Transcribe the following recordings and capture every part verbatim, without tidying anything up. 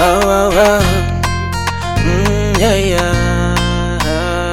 Oh, oh, oh. Mm, yeah, yeah,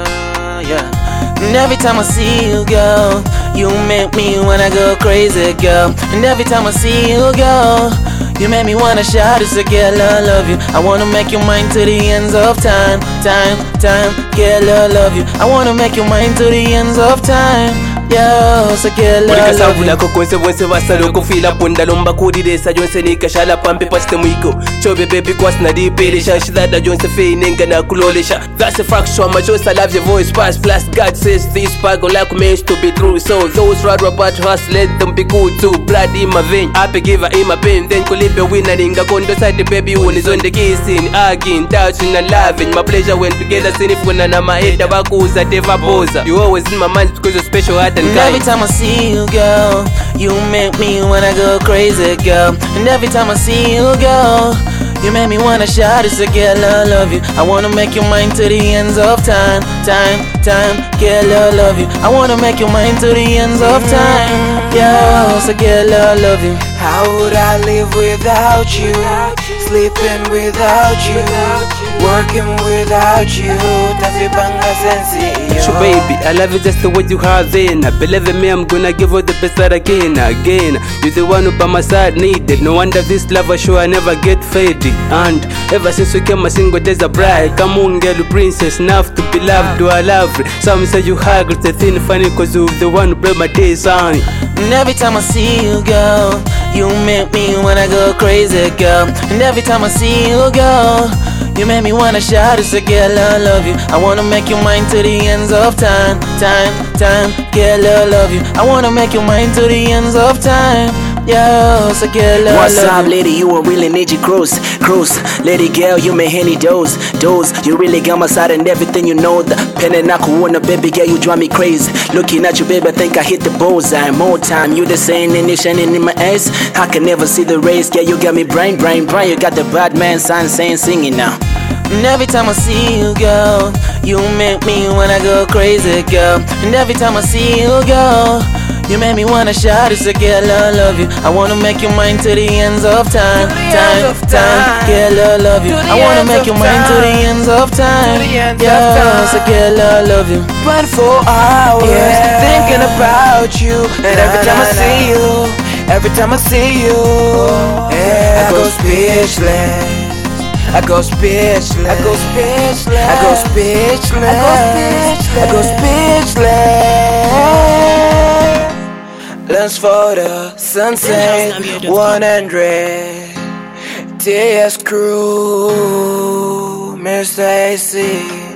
yeah. And every time I see you, girl, you make me wanna go crazy, girl. And every time I see you, girl, you make me wanna shout, it's a girl, I love you. I wanna make you mine to the ends of time, time, time. Girl, I love you. I wanna make you mine to the ends of time. Yo, so girl, I love you. Ko konse bonse basalo ko fila punda lomba kudiresa jonse nikashala pampe paste mwiko chobe baby kwas na dipele shashida jonse fe nenga na kulolesha. That's a fraction my choice. I love your voice past plus God says this part like meant to be true. So those rather about us let them be good too. Blood in my vein happy giver in my pain then kulipe winner ninga kondo side baby one is on the kissing again touching and loving my pleasure when together sinifuna na maeda bakuza teva boza. You always in my mind because you're special heart. And every time I see you, girl, you make me wanna go crazy, girl. And every time I see you, girl, you make me wanna shout, it's a girl, I love you. I wanna make you mine to the ends of time, time, time. Girl, I love you. I wanna make you mine to the ends of time. Yeah, it's a girl, I love you. How would I live without you? Sleeping without you, working without you. Tafibanga sensi. So baby, I love you just the way you have in. I believe in me, I'm gonna give you the best that I can. Again, you're the one who by my side needed. No wonder this love I show I never get faded. And ever since we came a single days a bride. Come on girl, princess, enough to be loved. Do I love you? Some say you hug, it's a thing funny cause you're the one who break my days on. And every time I see you, girl, you make me wanna go crazy, girl. And every time I see you, girl, you make me wanna shout, it's a girl, I love you. I wanna make you mine to the ends of time, time, time. Girl, I love you. I wanna make you mine to the ends of time. Yeah, it's a girl, I What's love up, you. lady? You a really need you cruise, cruise. Lady girl, you may any dose, dose. You really got my side and everything you know. The pen and I wanna, baby girl, you drive me crazy. Looking at you, baby, I think I hit the bullseye. More time, you the same and it's shining in my eyes. I can never see the race, yeah, you got me brain, brain, brain. You got the bad man sign saying singing now. And every time I see you, girl, you make me wanna go crazy, girl. And every time I see you, girl, you make me wanna shout, it's a girl, I love you. I wanna make you mine to the ends of time, time, time. Girl, I love you. I wanna make you mine to the ends of time. Yeah, it's a girl, I love you. twenty-four hours thinking about you. And every time I see you, every time I see you, yeah, I go speechless. I go speechless. I go speechless. I go speechless. I go speechless. Lens for the sunset. One hundred. T S Crew. Mister A C.